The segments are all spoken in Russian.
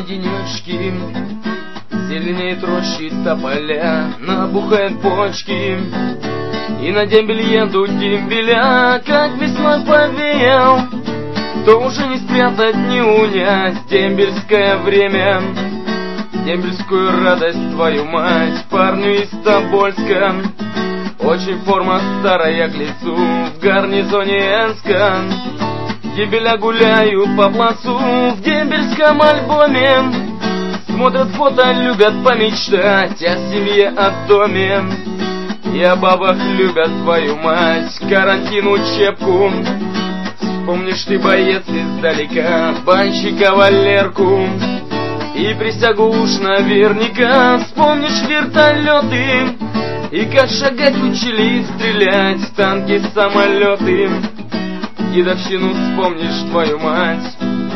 Осень, денечки, зеленеет рощи тополя, набухают почки, и на дембель едут дембеля. Как весной повеял, то уже не спрятать, не унять дембельское время, дембельскую радость, твою мать, парню из Тобольска. Очень форма старая, гляцу, в гарнизоне Энска. Дембеля гуляют по плацу в дембельском альбоме, смотрят фото, любят помечтать о семье, о доме. И о бабах любят, твою мать, карантин, учебку. Вспомнишь ты, боец, издалека банщика Валерку, и присягу уж наверняка вспомнишь вертолеты, и как шагать учили и стрелять танки, самолеты. Дедовщину вспомнишь, твою мать.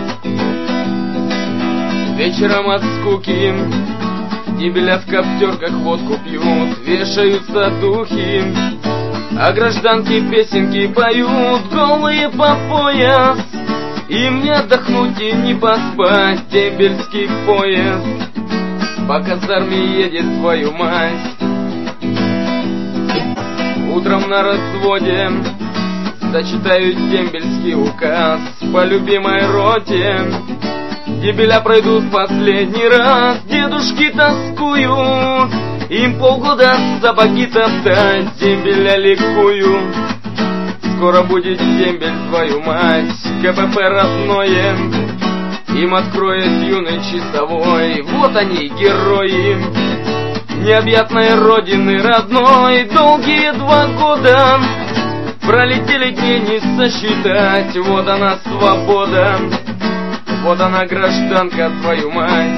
Вечером от скуки дембеля в коптерках водку пьют, вешаются духи, а гражданки песенки поют, голые по пояс. Им не отдохнуть и не поспать, дембельский поезд по казарме едет, твою мать. Утром на разводе зачитают дембельский указ по любимой роте. Дембеля пройдут в последний раз, дедушки тоскуют, им полгода сапоги топтать, дембеля ликуют. Скоро будет дембель, твою мать, КПП родное им откроет юный часовой. Вот они, герои необъятной родины родной. Долгие 2 года пролетели дни не сосчитать. Вот она, свобода, вот она, гражданка, твою мать.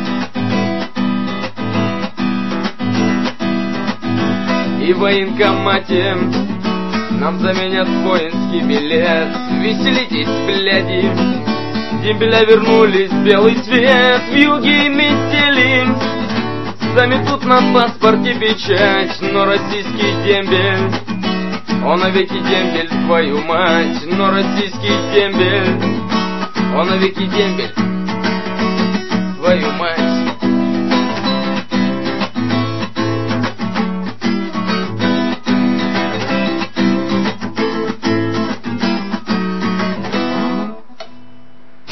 И в военкомате нам заменят воинский билет. Веселитесь, бляди, дембеля вернулись, белый свет в юге и метели. Заметут на паспорте печать, но российский дембель, он навеки дембель, твою мать. Но российский дембель, он навеки дембель, твою мать.